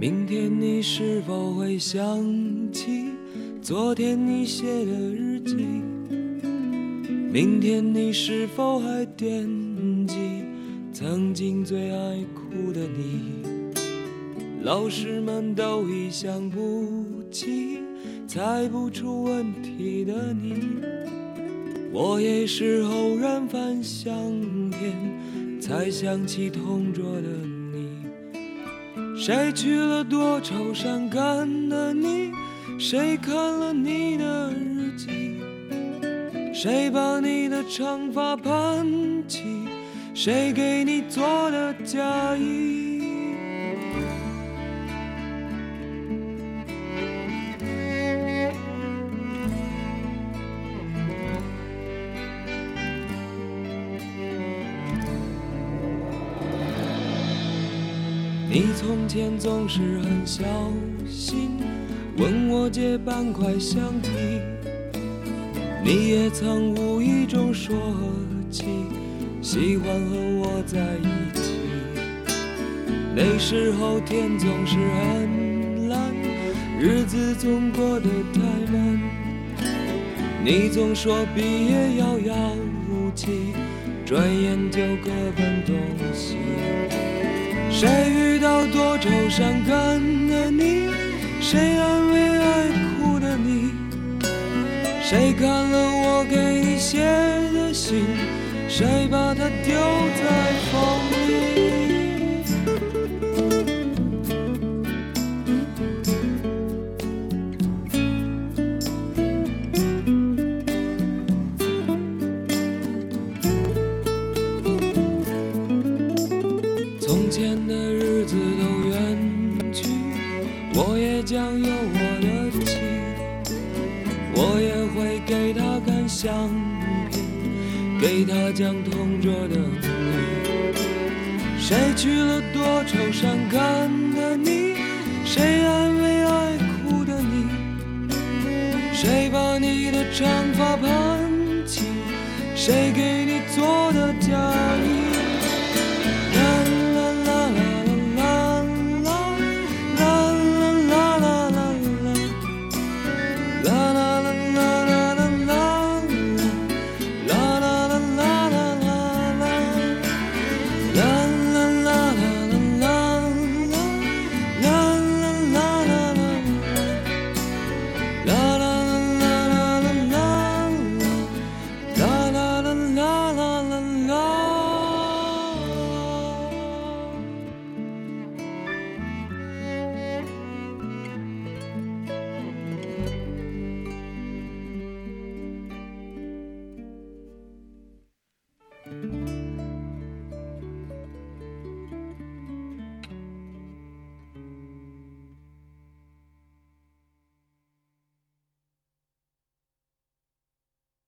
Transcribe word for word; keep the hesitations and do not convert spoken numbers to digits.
明天你是否会想起昨天你写的日记？明天你是否还惦记曾经最爱哭的你？老师们都已想不起猜不出问题的你，我也是偶然翻相片才想起同桌的你。谁去了多愁善感的你？谁看了你的日记？谁把你的长发盘起？谁给你做的嫁衣？你从前总是很小心问我借半块橡皮，你也曾无意中说起喜欢和我在一起。那时候天总是很蓝，日子总过得太慢，你总说毕业遥遥无期，转眼就各奔东西。谁遇到多愁善感的你？谁安慰爱哭的你？谁看了我给你写的信？谁把它丢在风里？从前的日子都远去，我也将有我的妻，我也会给她看相片，给她讲同桌的你。谁去了多愁善感的你？谁安慰爱哭的你？谁把你的长发盘起？谁给你做的嫁衣？